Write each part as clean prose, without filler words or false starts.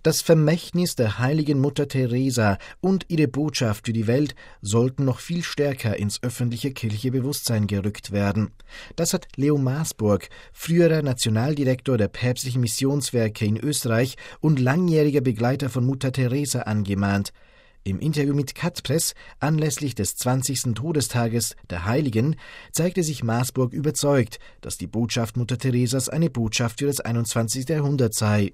Das Vermächtnis der heiligen Mutter Teresa und ihre Botschaft für die Welt sollten noch viel stärker ins öffentliche kirchliche Bewusstsein gerückt werden. Das hat Leo Maasburg, früherer Nationaldirektor der päpstlichen Missionswerke in Österreich und langjähriger Begleiter von Mutter Teresa, angemahnt. Im Interview mit Katpress anlässlich des 20. Todestages der Heiligen zeigte sich Maasburg überzeugt, dass die Botschaft Mutter Teresas eine Botschaft für das 21. Jahrhundert sei.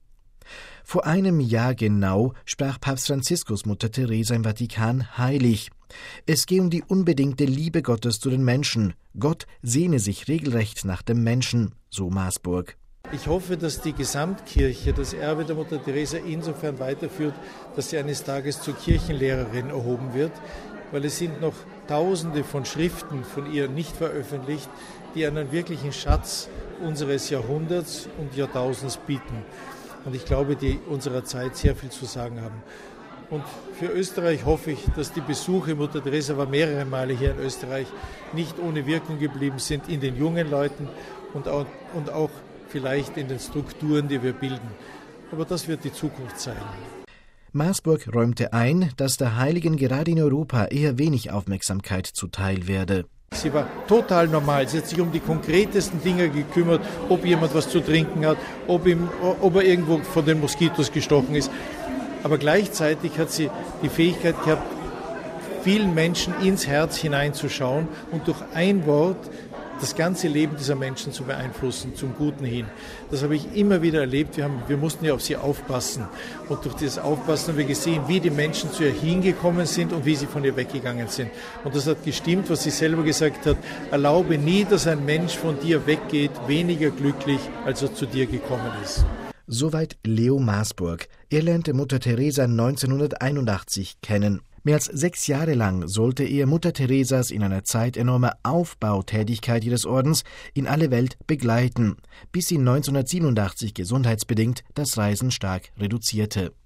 Vor einem Jahr genau sprach Papst Franziskus Mutter Teresa im Vatikan heilig. Es gehe um die unbedingte Liebe Gottes zu den Menschen. Gott sehne sich regelrecht nach dem Menschen, so Maasburg. Ich hoffe, dass die Gesamtkirche das Erbe der Mutter Teresa insofern weiterführt, dass sie eines Tages zur Kirchenlehrerin erhoben wird, weil es sind noch Tausende von Schriften von ihr nicht veröffentlicht, die einen wirklichen Schatz unseres Jahrhunderts und Jahrtausends bieten. Und ich glaube, die unserer Zeit sehr viel zu sagen haben. Und für Österreich hoffe ich, dass die Besuche, Mutter Teresa war mehrere Male hier in Österreich, nicht ohne Wirkung geblieben sind in den jungen Leuten und auch vielleicht in den Strukturen, die wir bilden. Aber das wird die Zukunft zeigen. Maasburg räumte ein, dass der Heiligen gerade in Europa eher wenig Aufmerksamkeit zuteil werde. Sie war total normal. Sie hat sich um die konkretesten Dinge gekümmert, ob jemand was zu trinken hat, ob er irgendwo von den Moskitos gestochen ist. Aber gleichzeitig hat sie die Fähigkeit gehabt, vielen Menschen ins Herz hineinzuschauen und durch ein Wort das ganze Leben dieser Menschen zu beeinflussen, zum Guten hin. Das habe ich immer wieder erlebt. Wir mussten ja auf sie aufpassen. Und durch dieses Aufpassen haben wir gesehen, wie die Menschen zu ihr hingekommen sind und wie sie von ihr weggegangen sind. Und das hat gestimmt, was sie selber gesagt hat. Erlaube nie, dass ein Mensch von dir weggeht, weniger glücklich, als er zu dir gekommen ist. Soweit Leo Maasburg. Er lernte Mutter Teresa 1981 kennen. Mehr als 6 Jahre lang sollte er Mutter Teresas in einer Zeit enormer Aufbautätigkeit ihres Ordens in alle Welt begleiten, bis sie 1987 gesundheitsbedingt das Reisen stark reduzierte.